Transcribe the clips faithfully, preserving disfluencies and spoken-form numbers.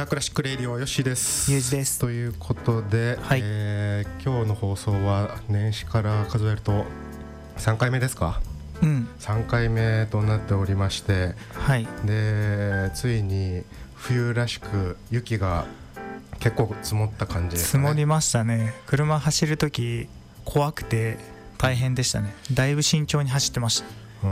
クラシックレイディオよしです。 ゆうじです。 ということで、 はい、 えー、今日の放送は年始から数えるとさんかいめですか。 うん、 さんかいめとなっておりまして、 はい、 でついに冬らしく雪が結構積もった感じですかね。 積もりましたね。車走るとき怖くて大変でしたね。だいぶ慎重に走ってました。 うん、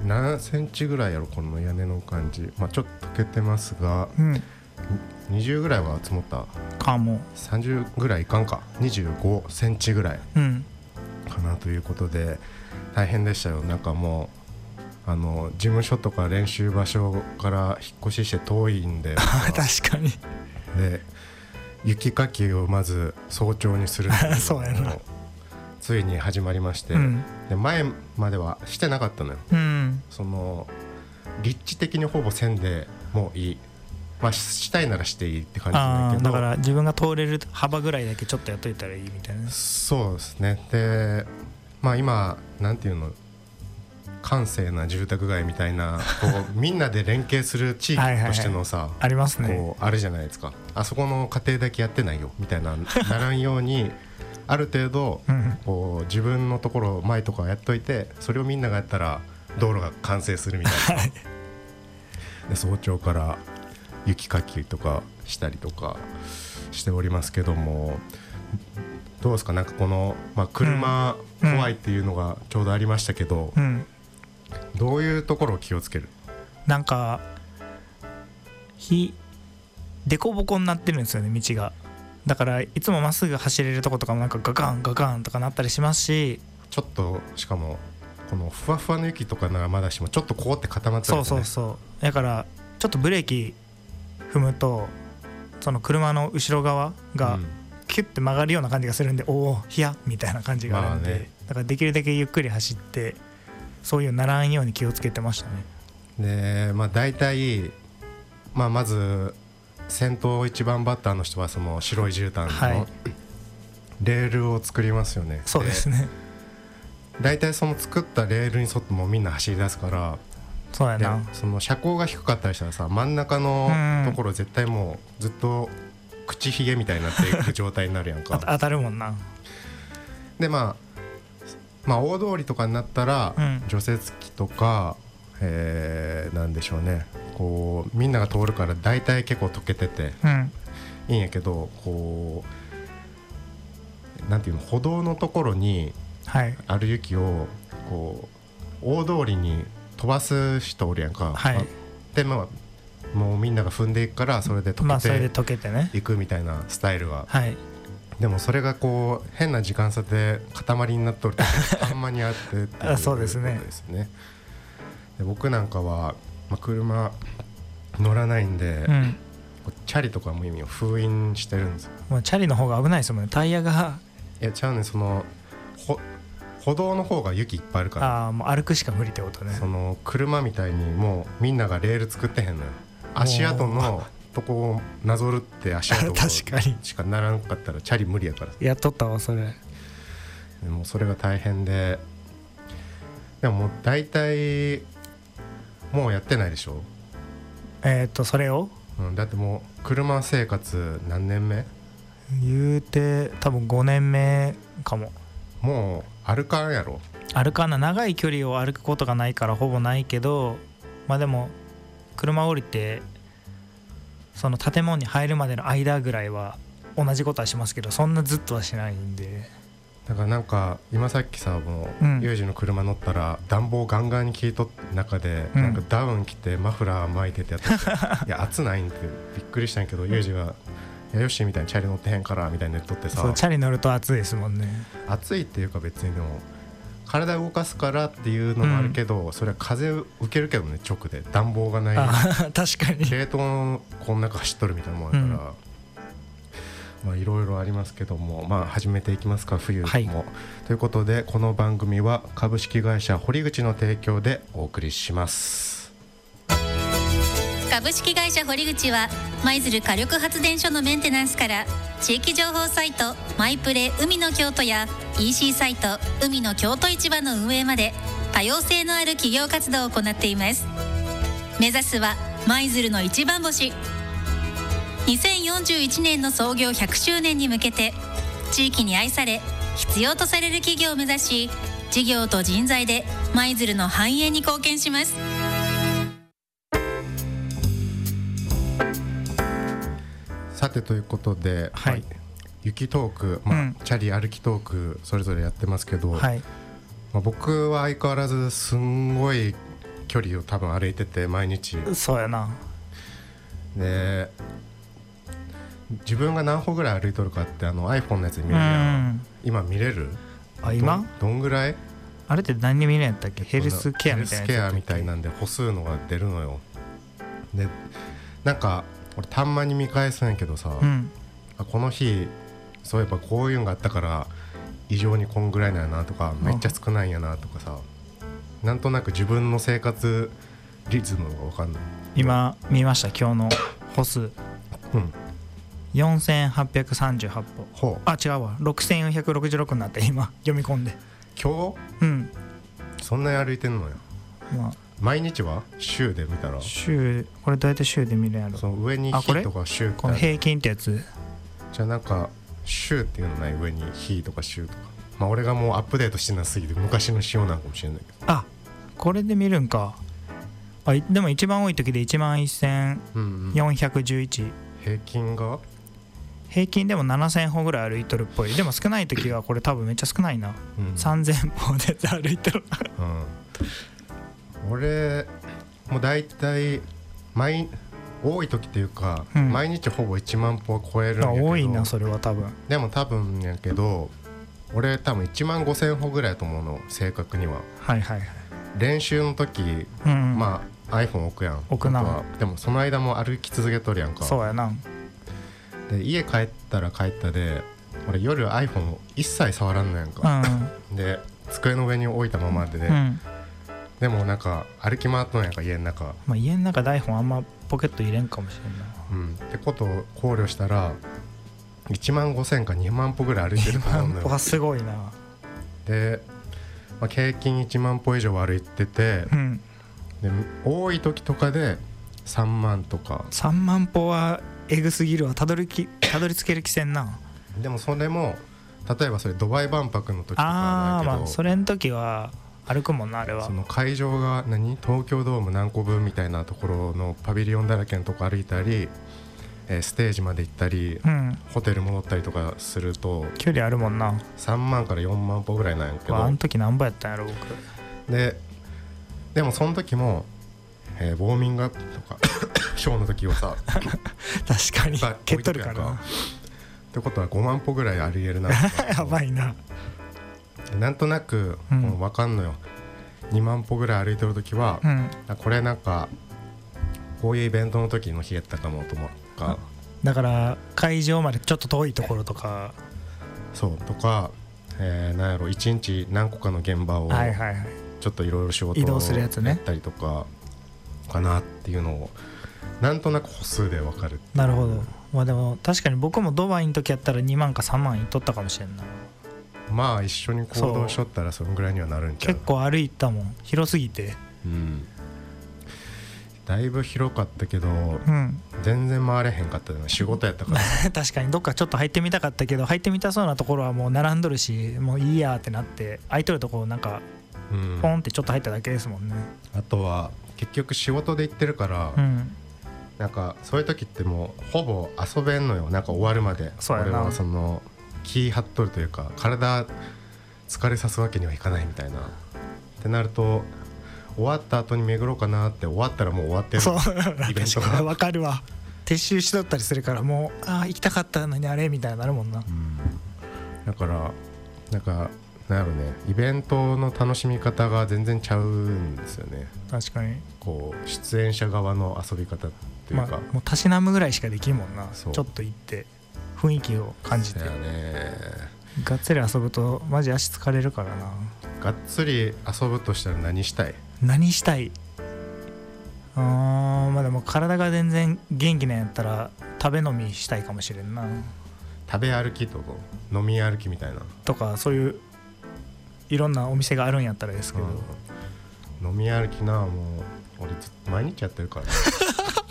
何センチぐらいやろこの屋根の感じ、まあ、ちょっと溶けてますが、 うん、 にじゅうぐらいは積もったかも。 さんじゅうぐらいいかんか、にじゅうごセンチぐらいかなということで、大変でしたよ。なんかもうあの事務所とか練習場所から引っ越しして遠いんで確かに。 で雪かきをまず早朝にするっていうそうやな。 ついに始まりまして、うん、で前まではしてなかったのよ、 うん、 その立地的にほぼ線でもういい、まあ、したいならしていいって感じなんだけど、 だから自分が通れる幅ぐらいだけちょっとやっといたらいいみたいな。 そうですね。で、まあ、今なんていうの閑静な住宅街みたいなこうみんなで連携する地域としてのさはいはい、はい、ありますね。 こうあるじゃないですか。あそこの家庭だけやってないよみたいなならんようにある程度こう自分のところ前とかやっといて、それをみんながやったら道路が完成するみたいなで早朝から雪かきとかしたりとかしておりますけども、どうですか。なんかこの、まあ、車怖いっていうのがちょうどありましたけど、うんうん、どういうところを気をつける？ なんかひでこぼこになってるんですよね、道が。だからいつもまっすぐ走れるとことかもなんかガカンガカンとかなったりしますし、 ちょっとしかもこのふわふわの雪とかならまだしもちょっとこうって固まってるんですね。 そうそうそう。だからちょっとブレーキ踏むとその車の後ろ側がキュッて曲がるような感じがするんで、うん、おおヒヤみたいな感じがあるんで、まあね、だからできるだけゆっくり走ってそういうならんように気をつけてましたね。で、まあ、大体、まあ、まず先頭一番バッターの人はその白い絨毯のレールを作りますよね、はい、 そうですね。 大体その作ったレールに沿ってもみんな走り出すから、 そうやな。 その車高が低かったりしたらさ、真ん中のところ絶対もうずっと口ひげみたいになっていく状態になるやんか当たるもんな。 で、まあ、まあ大通りとかになったら、うん、除雪機とか、えー、なんでしょうね、こうみんなが通るから大体結構溶けてて、うん、いいんやけど、こうなんていうの、歩道のところにある雪をこう大通りに飛ばす人おるやんか、はい、で、まあ、もうみんなが踏んでいくからそれで溶けていくみたいなスタイルは、はい、でもそれがこう変な時間差で塊になっとるとたまにあってっていうことですね。 そうですね。 で僕なんかは、まあ、車乗らないんで、うん、チャリとかも意味を封印してるんですよ。 もうチャリの方が危ないですもんね、タイヤが。 いやちゃうね、そのほ歩道の方が雪いっぱいあるから。 あ、もう歩くしか無理ってことね。 その車みたいにもうみんながレール作ってへんのよ。足跡のとこをなぞるって足跡しかならんかったらチャリ無理やから。 やっとったわそれ。 でもそれが大変で、でももう大体もうやってないでしょ。 えー、っとそれを、 うん、だってもう車生活何年目？ 言うて多分ごねんめかも。 もう歩かんやろ。 歩かんな。長い距離を歩くことがないからほぼないけど、まあでも車降りてその建物に入るまでの間ぐらいは同じことはしますけど、そんなずっとはしないんで。 だからなんか今さっきさ、もうユージの車乗ったら暖房ガンガンに効いとった中で、うん、なんかダウン着てマフラー巻いててやってていや暑ないんってびっくりしたんやけど、ユージがいやヨッシーみたいにチャリ乗ってへんからみたいに言っとってさ。 そう、チャリ乗ると暑いですもんね。 暑いっていうか別にでも体動かすからっていうのもあるけど、うん、それは風受けるけどね、直で暖房がない。 あ確かに軽トンこん中走っとるみたいなもんやから、うん、まあいろいろありますけども、まあ始めていきますか、冬も、はい、ということでこの番組は株式会社堀口の提供でお送りします。 株式会社堀口は舞鶴火力発電所のメンテナンスから地域情報サイトマイプレ海の京都や イーシー サイト海の京都市場の運営まで多様性のある企業活動を行っています。目指すは舞鶴の一番星。 にせんよんじゅういちねんの創業ひゃくしゅうねんに向けて地域に愛され必要とされる企業を目指し、事業と人材で舞鶴の繁栄に貢献します。 さてということで、 はい、 まあ、雪トーク、まあうん、チャリ歩きトークそれぞれやってますけど、はい、まあ、僕は相変わらずすんごい距離を多分歩いてて毎日。 そうやな。 で自分が何歩ぐらい歩いとるかってあの iPhone のやつで見れるやん。今見れる？ あ、今？ どんぐらい？ あれって何で見れるんやったっけ？ヘルスケアみたいなやつ。 ヘルスケアみたいなんで歩数のが出るのよ。でなんか俺たんまに見返すんやけどさ、うん、あこの日そういえばこういうのがあったから異常にこんぐらいなんやなとか、めっちゃ少ないんやなとかさ、なんとなく自分の生活リズムが分かんない。 今見ました、今日の歩数、うん、よんせんはっぴゃくさんじゅうはち歩。あ、違うわ、ろくせんよんひゃくろくじゅうろくになって今読み込んで。 今日？うん、そんなに歩いてんのよ。まあ毎日は週で見たら週、これどうやって週で見るんやろ。 その上に日とか週ってこの平均ってやつじゃあ、なんか週っていうのない？上に日とか週とか。まあ俺がもうアップデートしてなすぎて昔の仕様なのかもしれないけど。 あ、これで見るんか。あ、でも一番多い時でいちまんせんよんひゃくじゅういち、うんうん、 平均が平均でもななせん歩ぐらい歩いとるっぽい。でも少ない時はこれ多分めっちゃ少ないな、うん、さんぜん歩で歩いてる、 うん、俺もうだいたい毎多い時っていうか、うん、毎日ほぼいちまん歩は超えるんやけど。 多いなそれは。多分でも多分やけど俺多分いちまんごせん歩ぐらいだと思うの、正確には。 はいはいはい。 練習の時、うん、まあ iPhone 置くやん。 置くな。 でもその間も歩き続けとるやんか。 そうやな。 で家帰ったら帰ったで俺夜 iPhone 一切触らんのやんか、うん、で机の上に置いたままでね、うん、でもなんか歩き回っとんやんか家の中。 まあ、家の中で iPhone あんまポケット入れんかもしれんな、 うん、ってことを考慮したらいちまんごせんかにまん歩ぐらい歩いてると思うんだよ。にまん歩はすごいな。 で、まあ、平均いちまん歩以上歩いてて、うん、で多い時とかでさんまんとか。 さんまん歩はエグすぎるわ。たどりきたどり着ける気せんな。 でもそれも例えばそれドバイ万博の時とかなんだけど、 あ、まあそれの時は歩くもんな。あれはその会場が何東京ドーム何個分みたいなところのパビリオンだらけのとこ歩いたり、えー、ステージまで行ったり、うん、ホテル戻ったりとかすると距離あるもんな。 さんまんからよんまん歩ぐらいなんやけど。 あの時何歩やったんやろ僕。 ででもその時も、えー、ウォーミングアップとかショーの時はさ確かに蹴っとるからな。 ってことはごまん歩ぐらいありえるなやばいな。 なんとなく、うん、分かんのよ。にまん歩ぐらい歩いてる時は、うん、これなんかこういうイベントの時の日やったかもと思うか。 だから会場までちょっと遠いところとか。 そうとか、えー、なんやろいちにち何個かの現場をちょっといろいろ仕事をやったりとかかなっていうのをなんとなく歩数で分かる。 なるほど。まあでも確かに僕もドバイの時やったらにまんかさんまんいっとったかもしれんな。 まあ一緒に行動しとったらそのぐらいにはなるんちゃう。 結構歩いたもん、広すぎて、うん、 だいぶ広かったけど、うん、全然回れへんかったよね。仕事やったから確かにどっかちょっと入ってみたかったけど入ってみたそうなところはもう並んどるしもういいやってなって空いとるところなんかポンってちょっと入っただけですもんね、 うん、あとは結局仕事で行ってるから、うん、なんかそういう時ってもうほぼ遊べんのよ。なんか終わるまで。 そうやな。 俺はその気張っとるというか体疲れさすわけにはいかないみたいなってなると終わった後に巡ろうかなって終わったらもう終わってるイベントがわかるわ。撤収しとったりするからもうああ行きたかったのにあれみたいになるもんな、うん、 だからなんかなんやろねイベントの楽しみ方が全然ちゃうんですよね。 確かにこう出演者側の遊び方っていうか、まあ、もうたしなむぐらいしかできんもんな。ちょっと行って雰囲気を感じて、 ね、 がっつり遊ぶとマジ足疲れるからな。 がっつり遊ぶとしたら何したい？ 何したい？あーまあでも体が全然元気なんやったら食べ飲みしたいかもしれんな。 食べ歩きとか飲み歩きみたいなとかそういういろんなお店があるんやったらですけど、 うん、飲み歩きなもう俺ずっと毎日やってるから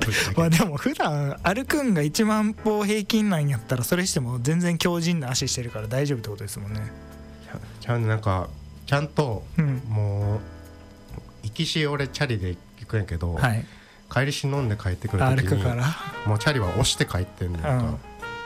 まあでも普段歩くんがいちまん歩平均なんやったらそれしても全然強靭な足してるから大丈夫ってことですもんね。 ちゃんなんかちゃんと、うん、もう行きし俺チャリで行くんやけど、はい、帰りし飲んで帰ってくる時にもうチャリは押して帰ってんねんか、うん、なんか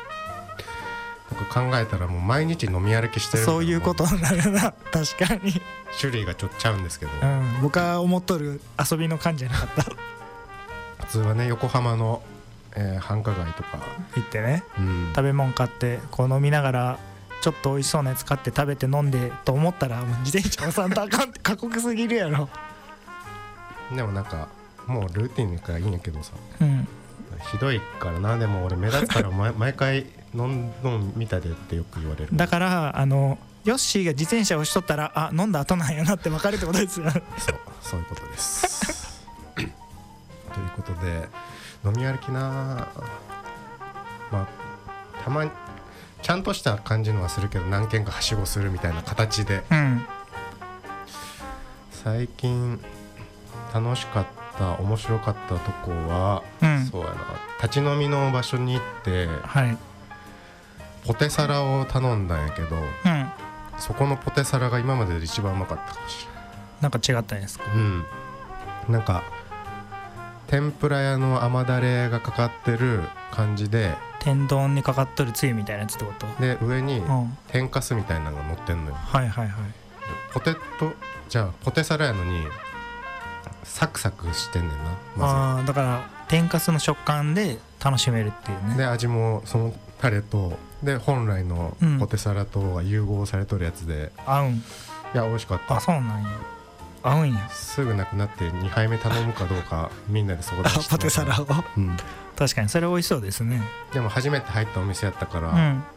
考えたらもう毎日飲み歩きしてる。 そういうことになるな確かに種類がちょっとちゃうんですけど、 うん、僕は思っとる遊びの感じじゃなかった普通はね横浜の、えー、繁華街とか行ってね、うん、食べ物買ってこう飲みながらちょっと美味しそうなやつ買って食べて飲んでと思ったらもう自転車押さんとあかんって過酷すぎるやろ。 でもなんかもうルーティンがいいんやけどさ、 うん、 ひどいからな。でも俺目立つから毎回飲ん飲ん見たでってよく言われる。 だからあのヨッシーが自転車を押しとったらあ飲んだ後なんやなって分かるってことですよそうそういうことですということで飲み歩きな、まあたまにちゃんとした感じのはするけど何軒かはしごするみたいな形で、 うん、 最近楽しかった面白かったとこは、うん、そうやな立ち飲みの場所に行って、 はい、 ポテサラを頼んだんやけど、 うん、 そこのポテサラが今までで一番うまかったかもしれない。 なんか違ったんですか？ うん、なんか天ぷら屋の甘だれがかかってる感じで天丼にかかっとるつゆみたいなやつってことで上に天かすみたいなのが乗ってんのよ、うん、 はいはいはい。 ポテトじゃあポテサラやのにサクサクしてんねんな、 まず。あだから天かすの食感で楽しめるっていうね。 で味もそのタレとで本来のポテサラとが融合されとるやつで、 うん、合うん。いや美味しかった。 あそうなんや。合うんや。 すぐなくなってにはいめ頼むかどうかみんなでそこでポテサラを、 うん、 確かにそれ美味しそうですね。 でも初めて入ったお店やったから、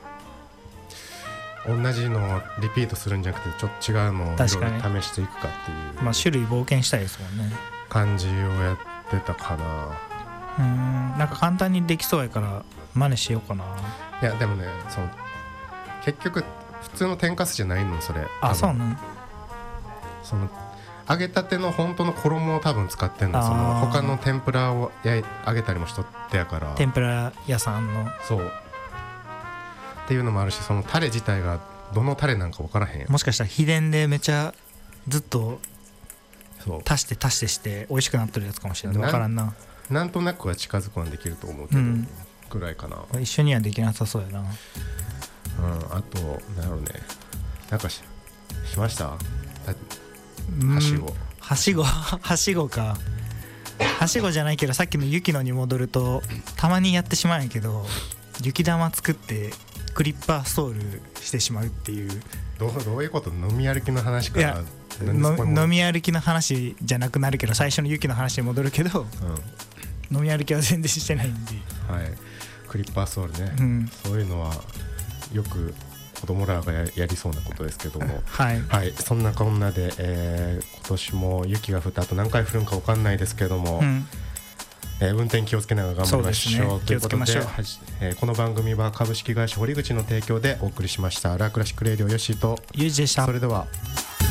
うん、同じのをリピートするんじゃなくてちょっと違うのをいろいろ試していくかっていう、 まあ、種類冒険したいですもんね感じをやってたかな。 うーんなんか簡単にできそうやから真似しようかな。 いやでもねその結局普通の天かすじゃないのそれ。 あそうなの。 その揚げたての本当の衣を多分使ってんの。その他の天ぷらをやい揚げたりもしとってやから。 天ぷら屋さんのそうっていうのもあるし、そのタレ自体がどのタレなんか分からへん。 もしかしたら秘伝でめちゃずっと足して足してして美味しくなってるやつかもしれない。分からんな。 なんとなくは近づくはできると思うけど、うん、ぐらいかな。 一緒にはできなさそうやな。うんあとなんだろうね、なんか し, しましたはしご。 はしごはしごか。はしごじゃないけどさっきの雪乃に戻るとたまにやってしまうんやけど雪玉作ってクリッパーストールしてしまうっていう。 ど う, どういうこと？飲み歩きの話から。いや飲み歩きの話じゃなくなるけど最初の雪の話に戻るけど、うん、飲み歩きは全然してないんで、 はい、クリッパーストールね、うん、そういうのはよく子供らが や, やりそうなことですけども、 はい、 はい、そんなこんなで、えー、今年も雪が降った後何回降るんか分かんないですけども、うんえー、運転気をつけながら頑張りましょう。ということで、えー、この番組は株式会社堀口の提供でお送りしました。ラークラシックレディオヨッシーとユージでした。 それでは。